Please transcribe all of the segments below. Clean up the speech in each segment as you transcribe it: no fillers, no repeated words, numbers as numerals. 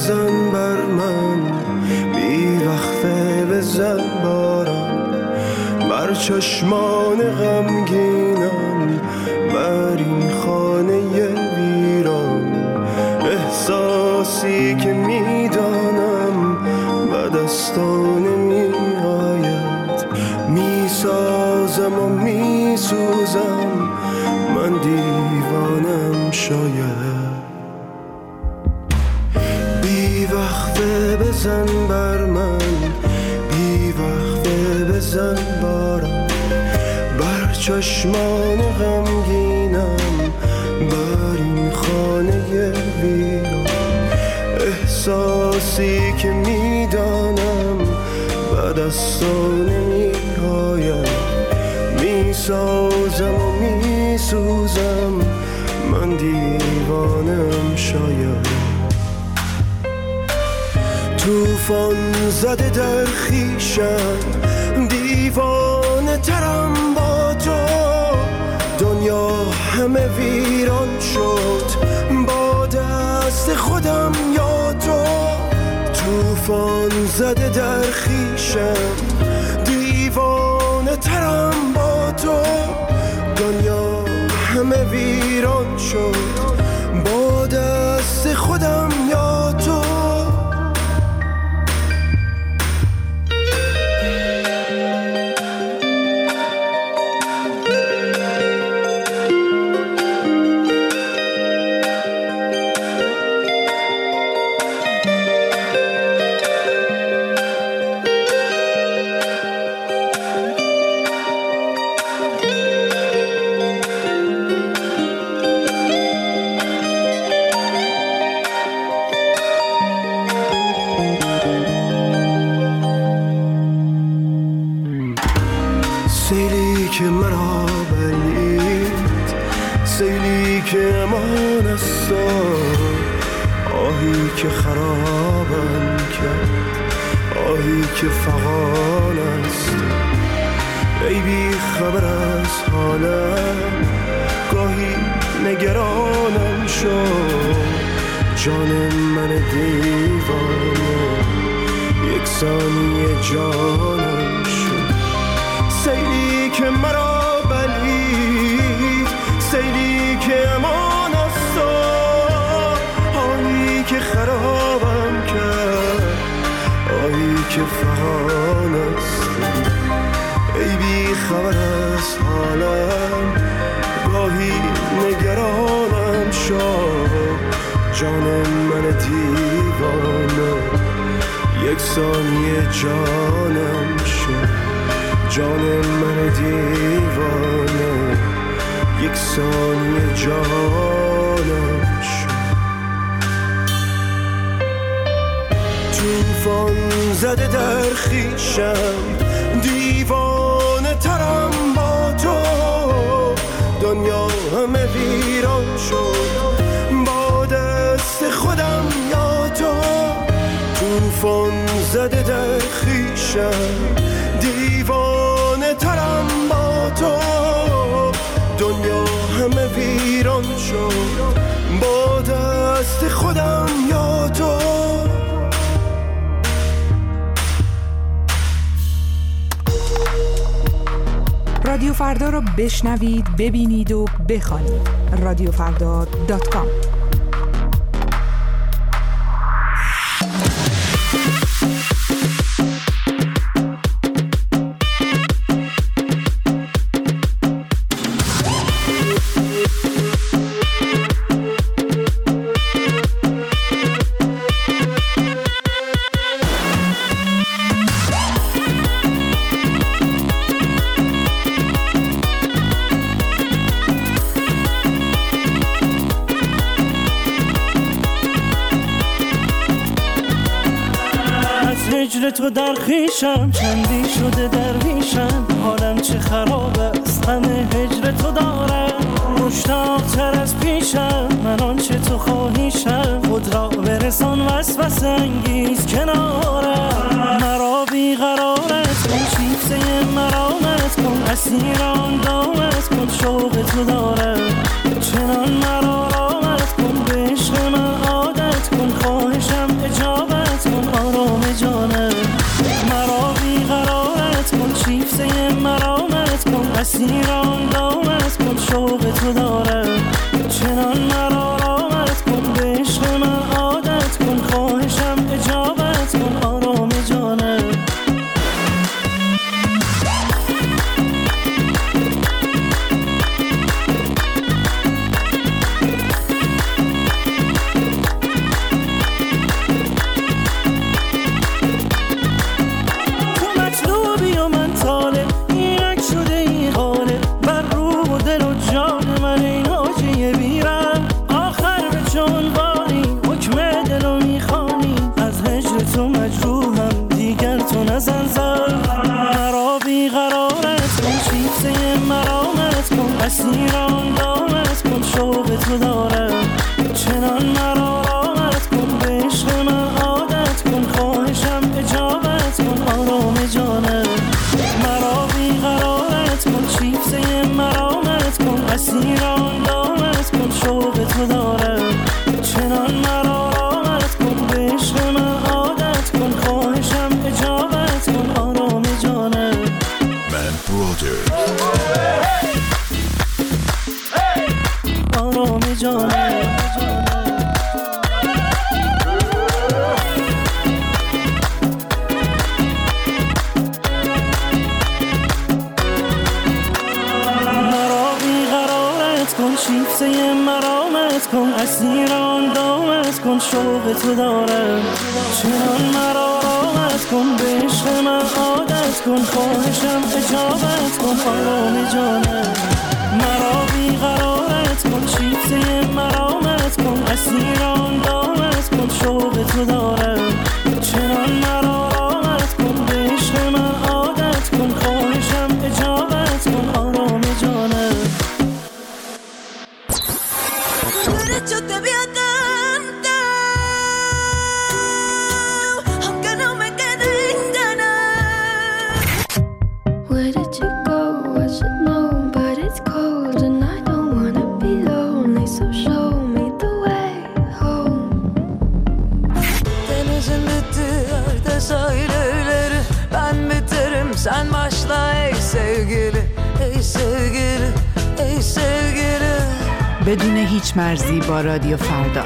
بزن بر من، بی وقفه بزن باران بر چشمان غمگینم، بر این خانه ویران. احساسی که میدانم به دستان نمیآید، میسازم و میسوزم، من دیوانم شاید. بی وقفه بزن بر من، بی وقفه بزن باران بر چشمان غمگینم، بر این خانه ویران. احساسی که میدانم به دستان نمیآید، میسازم و میسوزم، من دیوانم شاید. توفان زده در خویشم، دیوانه ترم با تو، دنیا همه ویران شد با دست خودم یا تو. توفان زده در خویشم، دیوانه ترم با تو، دنیا همه ویران شد با دست خودم یا تو. سیلی که مرا بلید، سیلی که امان است، آهی که خرابم کرد، آهی که فغان است. ای بی خبر از حالم، گاهی نگرانم شد، جان من دیوانه یک ثانیه جانم شد. سیلی که مرا بلید، سیلی که امان است، آهی که خرابم کرد، آهی که فغان است. ای بی خبر از حالم، گاهی نگرانم شد، جان من دیوانه یک ثانیه جانم شد، جان من دیوانه یک ثانیه جانم شد. توفان زده در خویشم، دیوانه ترم با تو، دنیا همه ویران شد با دست خودم یا تو. توفان زده در خویشم، دیوانه ترم با تو، دنیا همه ویران شد با دست خودم یا تو. رادیو فردا رو بشنوید، ببینید و بخوانید. radiofrda.com. هجر تو در خویشم، چندی شده درویشم، حالم چه خراب است، غم هجر تو دارم. مشتاق‌تر از پیشم، من آنچه تو خواهیشم، خود را برسان وسوسه انگیز کنارم. مرا بیقرارت کن، شیفته مرامت کن، اسیر آن دامت کن، شوق تو دارم. چنان مرا رامت کن، به عشق من عادت کن، خواهشم آرام جانم. مرا بیقرارت کن، شیفته مرامت کن، اسیران دامت کن، شوق تو دارم. چنان مرا رامت کن، به عشق من عادت کن، خواهشم اجابت کن آرام جانم. مرا بیقرارت کن، شیفته مرامت کن، اسیران دامت کن، شوق تو دارم. چنان مرا رامت کن، به عشق من عادت کن، خواهشم اجابت کن آرام جانم. مرا بیقرارت کن، شیفته مرامت کن، اسیران دامت کن، شوق تو دارم. چنان مرا رامت کن، به عشق من عادت کن، خواهشم اجابت کن آرام جانم. من برادر آرام جانم. مرا بیقرارت کن، شیفته مرامت کن، اسیران دامت کن، شوق تو دارم. چنان مرا رامت کن، به عشق من عادت کن، خواهشم اجابت کن آرام جانم. مرا بیقرارت کن، شیفته مرامت کن، اسیران دامت کن، شوق تو دارم. چنان مرا رامت کن، به عشق من عادت کن، خواهشم اجابت کن آرام جانم. Sen başla ey sevgili, ey sevgili, ey sevgili. بدون هیچ مرزی با رادیو فردا.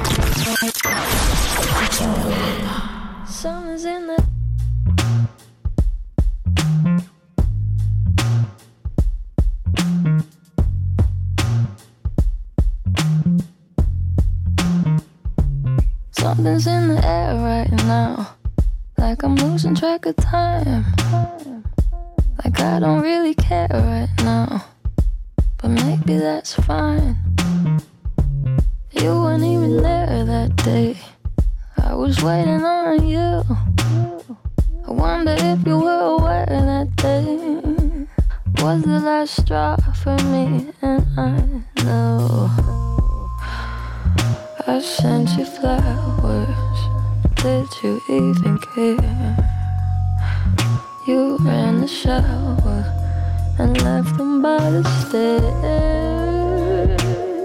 Something's in the air right now, like I'm losing track of time. Like I don't really care right now, but maybe that's fine. You weren't even there that day, I was waiting on you. I wonder if you were aware that day was the last straw for me, and I know I sent you flowers, did you even care? You ran the shower and left them by the stairs.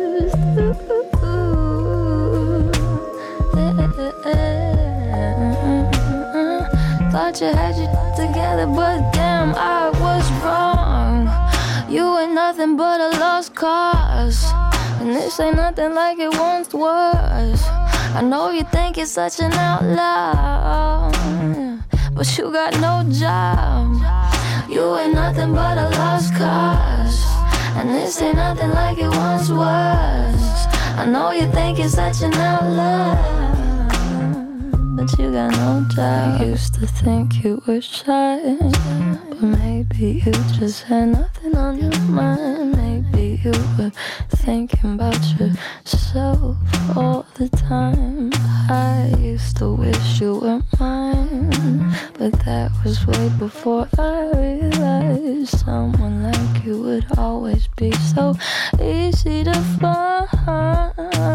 Thought you had it together, but damn, I was wrong. You ain't nothing but a lost cause, and this ain't nothing like it once was. I know you think you're such an outlaw, but you got no job. You ain't nothing but a lost cause, and this ain't nothing like it once was. I know you think you're such an outlaw, but you got no job. I used to think you were shy, but maybe you just had nothing on your mind. Maybe you were thinking about yourself all the time. I used to wish you were mine, but that was way before I realized someone like you would always be so easy to find.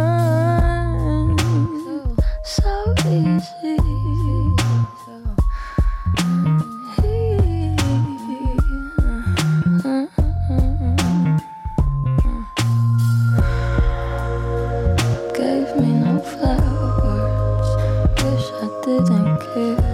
So easy. Gave me no flowers, wish I didn't care.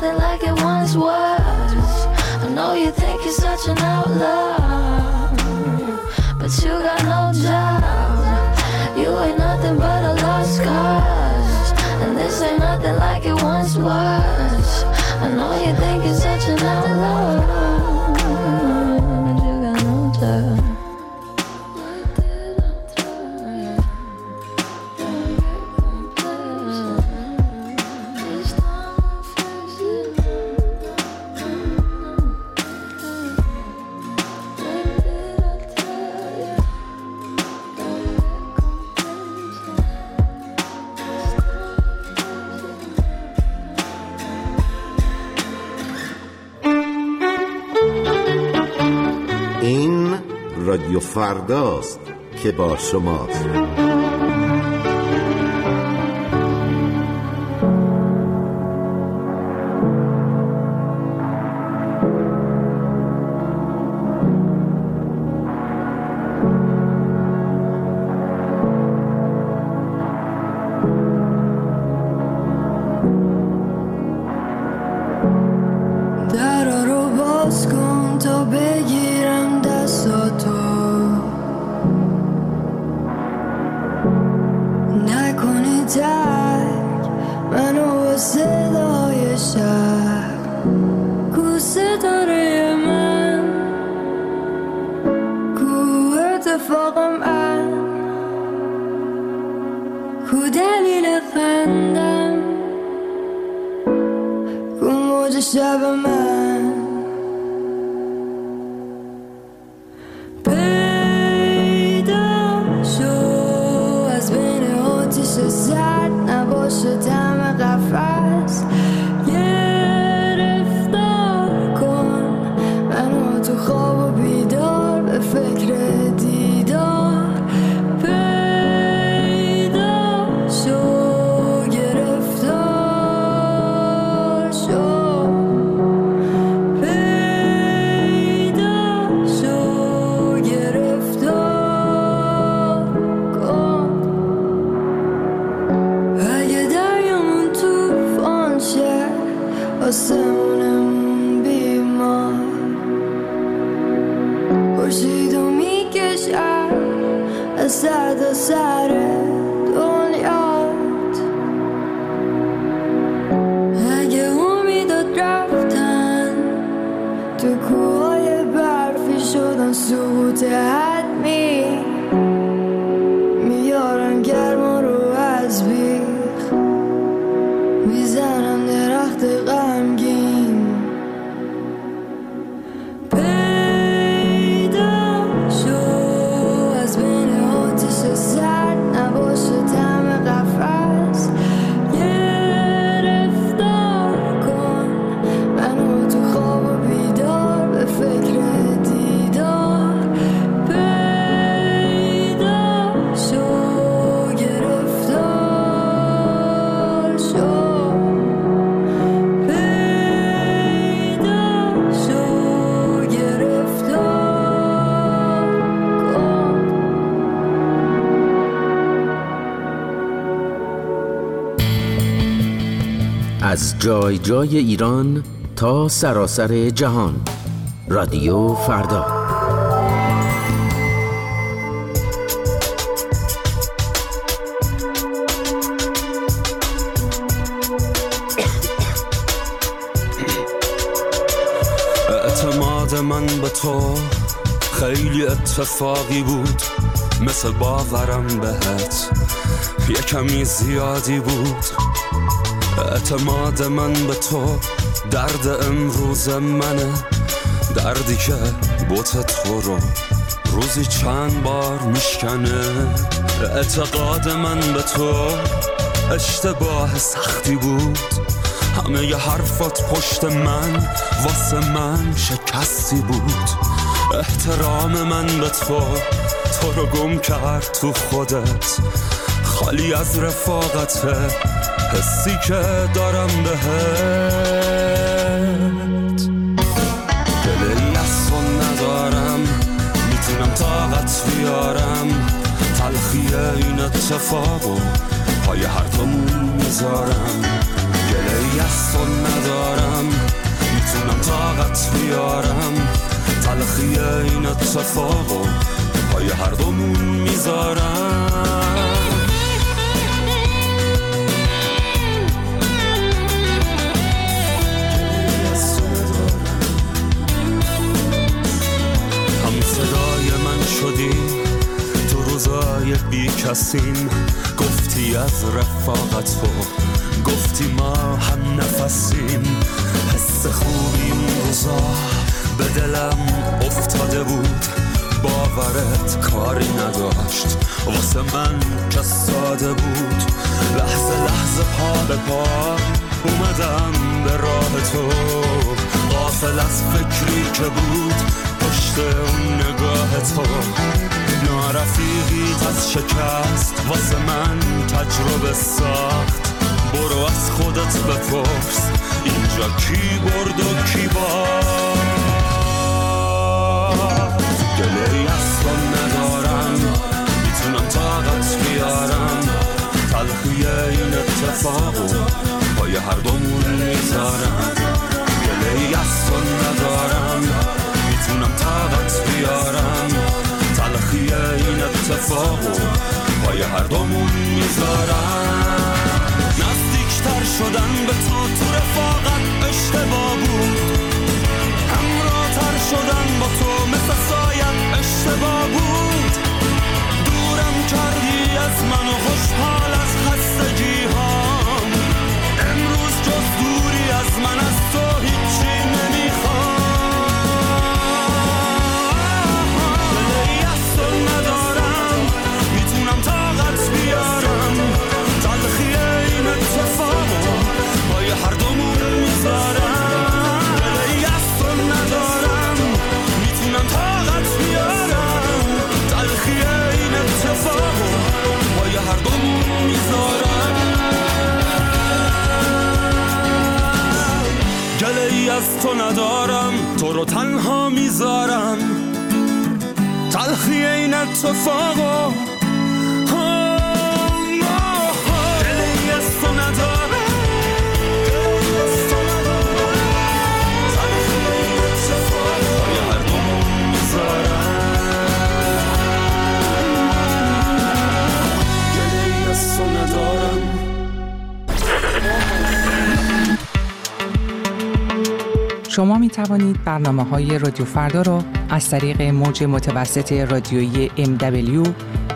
nothing like it once was. I know you think you're such an outlaw, but you got no job. You ain't nothing but a lost cause, and this ain't nothing like it once was. I know you think you're such an outlaw, but you got no job. این رادیو فرداست که با شماست. درا رو باز کن تا بگیرم دستاتو، نکنی ترک منو با صدای شهر. کو ستاره من، کو اتفاقم من، کو دلیل خندم، کو موج شب من. پیدا شو از بین آتیش زرد، نباشه طعم قفس. گرفتار کن منو تو خواب و بیدار، به فکر دیدار. پیدا شو گرفتار شو، پیدا شو گرفتار کن. اگه دریامون توفان شه، آسمونمون بیمار، خورشیدو میکشم از سر تا سر دنیات. اگه امیدات رفتن تو کوهای برفی شدن سقوط حتمی، میارن گرما رو از بیخ، میزنن درخت غمگین. پیدا شو از بین آتیش زرد، نباشه طعم قفس. گرفتار کن منو تو خواب و بیدار، به فکر دیدار. پیدا شو گرفتار شو، پیدا شو گرفتار کن. از جای جای ایران تا سراسر جهان، رادیو فردا. اعتماد من به تو خیلی اتفاقی بود، مثل باورم بهت یه کمی زیادی بود. اعتماد من به تو درد امروز منه، دردی که بوت تو رو روزی چند بار میشکنه. اعتقاد من به تو اشتباه سختی بود، همه ی حرفات پشت من واسه من شکستی بود. احترام من به تو رو گم کرد تو خودت، خالی از رفاقت حسی که دارم بهت. دلی از تو ندارم، میتونم طاقت بیارم، تلخی این اتفاقو پای هر دومون میذارم. دلی از تو ندارم، طاقت بیارم تلخی این اتفاقو پای هر دومون میذارم. هم صدای من شدی تو روزای بی کسیم، گفتی از رفاقت تو، گفتی ما هم نفسیم. حس خوبی اون روزا به دلم افتاده بود، باورت کاری نداشت واسه من که ساده بود. لحظه لحظه پا به پا اومدم به راه تو، غافل از فکری که بود پشت اون نگاه تو. نارفیقیت از شکست واسه من تجربه ساخت. برو از خودت بپرس اینجا کی برد و کی باخت. گله‌ای از تو ندارم، میتونم طاقت بیارم تلخی این اتفاقو پای هر دومون میذارم. گله‌ای از تو ندارم، میتونم طاقت بیارم تلخی این اتفاقو پای هر دومون میذارم. نزدیکتر شدن به تو رفاقت اشتباه بود، همراه‌تر شدن با تو مثل سایم اشتباه بود. دورم کردی از من و خوشحال از خستگی هام، امروز جز دوری از من از تو هیچی نمیخوام. دلی از تو ندارم، میتونم طاقت بیارم تلخی این اتفاقو پای هر دومون میذارم. دلی از تو ندارم، میتونم طاقت بیارم تلخی این اتفاقو پای هر دومون میذارم. گله‌ای از تو ندارم، تو رو تنها میذارم تلخی این اتفاقو. گله‌ای از تو ندارم، تلخی این اتفاقو پای هر دومون میذارم. گله‌ای از تو ندارم. شما می توانید برنامه‌های رادیو فردا را از طریق موج متوسط رادیویی MW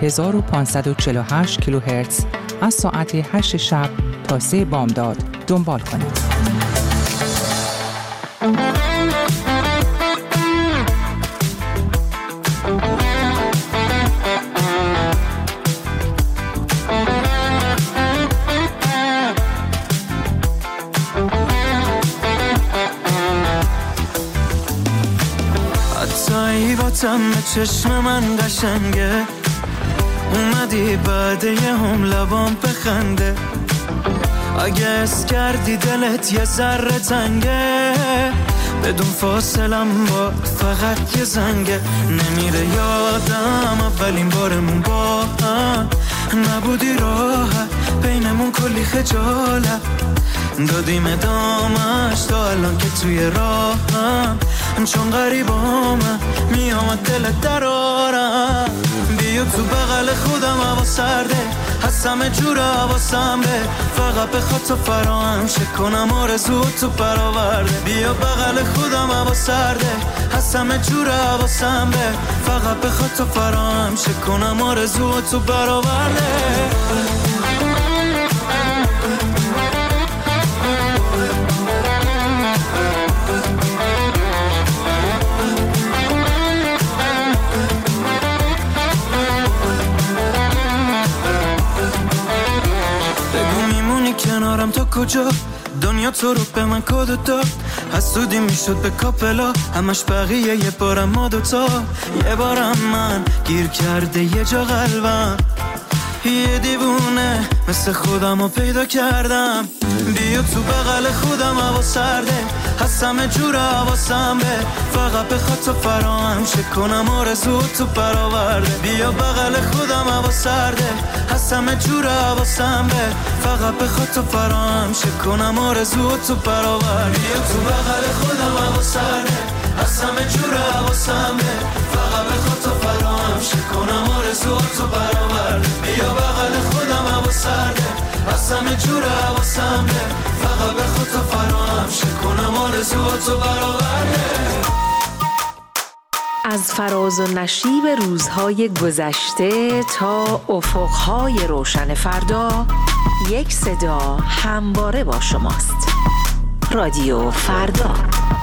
1548 کیلوهرتز از ساعت 8 شب تا 3 بامداد دنبال کنید. تم چشم من قشنگه، اومدی بعد یه هم لبام بخنده. اگه اس کردی دلت یه ذره تنگه، بدون فاصلم با فقط یه زنگه. نمیره یادم اولین بارمون با هم، نبودی راحت بینمون کلی خجالت. دادیم ادامش تا الان که توی راهم، چون غریبامم میامد دلت درارم. بیا تو بغل خودم هوا سرده، هست همه جور حواسم به، فقط بخواد تو فراهم شه کنم آرزو تو برآورده. بیا بغل خودم هوا سرده، هست همه جور حواسم به، فقط بخواد تو فراهم شه کنم آرزو تو برآورده. کنارم تا کجا دنیا تو رو به من کد داد، حسودی میشد به کاپلا همش بقیه یه بارم ما دوتا. یه بارم من گیر کرده یه جا قلبم، یه دیوونه مثل خودم رو پیدا کردم. بیا تو بغل خودم هوا سرده هستم جور حواسم به فقط بخواد تو فراهم شه کنم آرزو تو برآورده بیا بغل خودم هوا سرده هستم جور حواسم به فقط بخواد تو فراهم شه کنم آرزو تو برآورده بیا تو بغل خودم هوا سرده هستم جور حواسم به فقط بخواد تو فراهم شه کنم آرزو تو برآورده بیا بغل خودم هوا سرده هستم جور حواسم به فقط بخواد تو فراهم شه کنم آرزو تو برآورده از فراز و نشیب روزهای گذشته تا افقهای روشن فردا یک صدا همواره با شماست. رادیو فردا.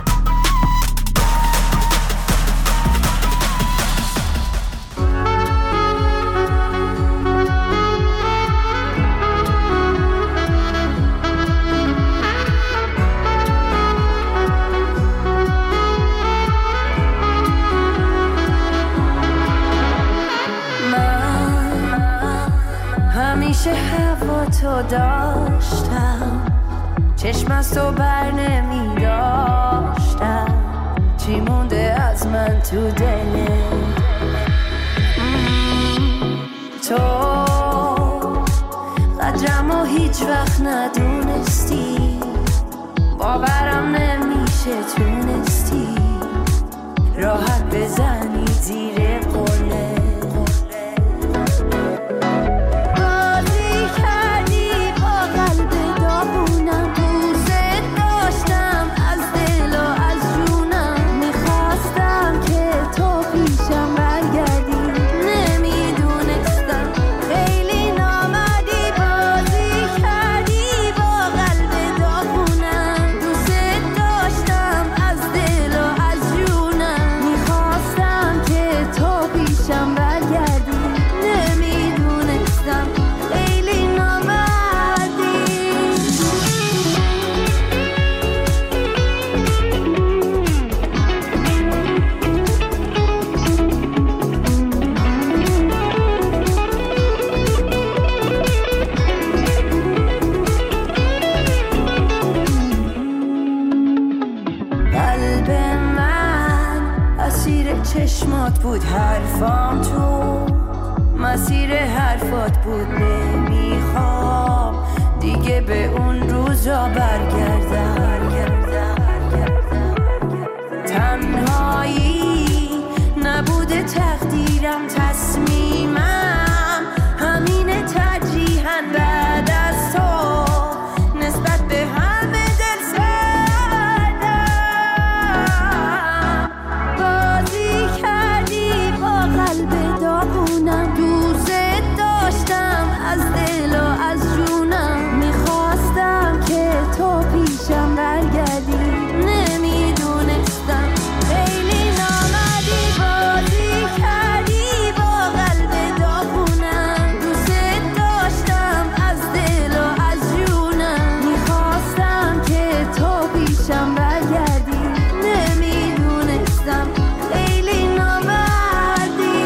همیشه هوا تو داشتم چشم از تو بر نمی داشتم چی مونده از من تو دلت تو قدرمو هیچ وقت ندونستی باورم نمیشه تونستی راحت بزنی زیر قله چشمات بود حرفام تو مسیر حرفات بود نمیخوام دیگه به اون روزا برگردم تنهایی نبوده تقدیرم تصمیمم همینه ترجیحاً بعد از تو نسبت به همه دل سردم بازی کردی با قلب داغونم دوست داشتم از دل و از جونم میخواستم که تو پیشم برگردی نمیدونستم خیلی نامدی بازی کردی با قلب داغونم دوست داشتم از دل و از جونم میخواستم که تو پیشم برگردی نمیدونستم خیلی نامدی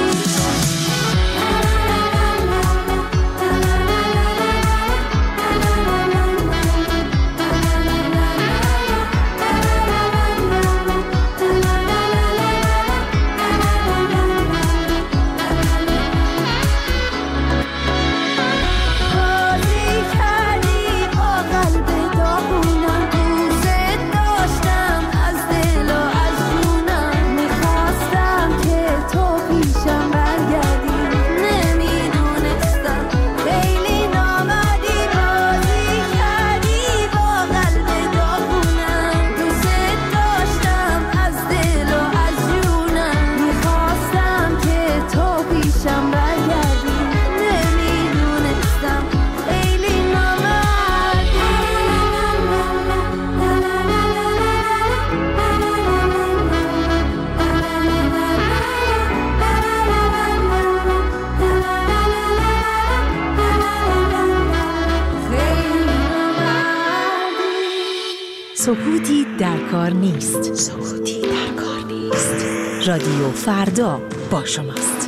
بازی کردی با قلب داغونم دوست داشتم از دل و از جونم میخواستم که تو پیشم برگردی نمیدونستم خیلی نامدی بازی کردی با قلب داغونم دوست داشتم از دل و از جونم میخواستم که تو پیشم برگردی نمیدونستم خیلی سکوتی در کار نیست. سکوتی در کار نیست. رادیو فردا با شماست.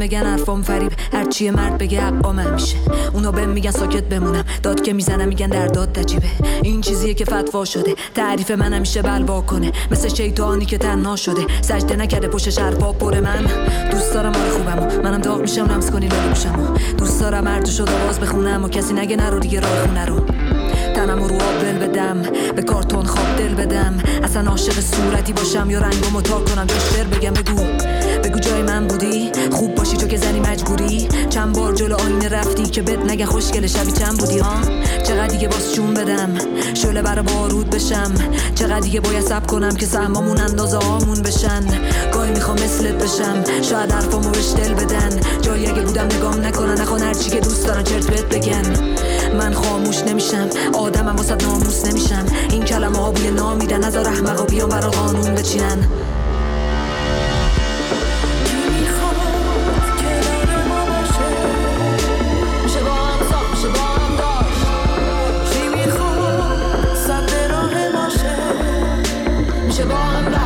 بگن حرفام فریب، هرچی مرد بگه حقا من میشه. اونا بهم میگن ساکت بمونم، داد که میزنم میگن در داد عجیبه. این چیزیه که فتوا شده، تعریف من همیشه بلوا کنه، مثل شیطانی که تنها شده، سجده نکرده پشتش حرفا پر. من دوست دارم آره خوبمو، منم داغ میشم لمس کنی لبوشمو. دوست دارم هر تو شد آواز بخونم و کسی نگه نرو دیگه راه خونه رو. تنمو رو آب دل بدم، به کارتون خواب دل بدم، اصلا عاشق صورتی باشم یا رنگمو تا کنم جشتر بگم. بگو جای من بودی، خوب باشی تو که زنی مجبوری. چند بار جلو آینه رفتی که بد نگه خوشگل شبی چند بودی ها. چقدر دیگه باز جون بدم، شعله برا بارود بشم. چقدر دیگه باید صبر کنم که سهمامون اندازه هامون بشن. گاهی میخوام مثلت بشم، شاید حرفامو بهش دل بدن. جایی اگه بودم نگام نکنن، نخوان هرچی که دوست دارن چرت بهت بگن. من خاموش نمیشم، آدمم واسه ناموس نمیشم. این کلمه ها بوی نامیدن، نذار احمقا بیان برا قانون بچینن. میشه با هم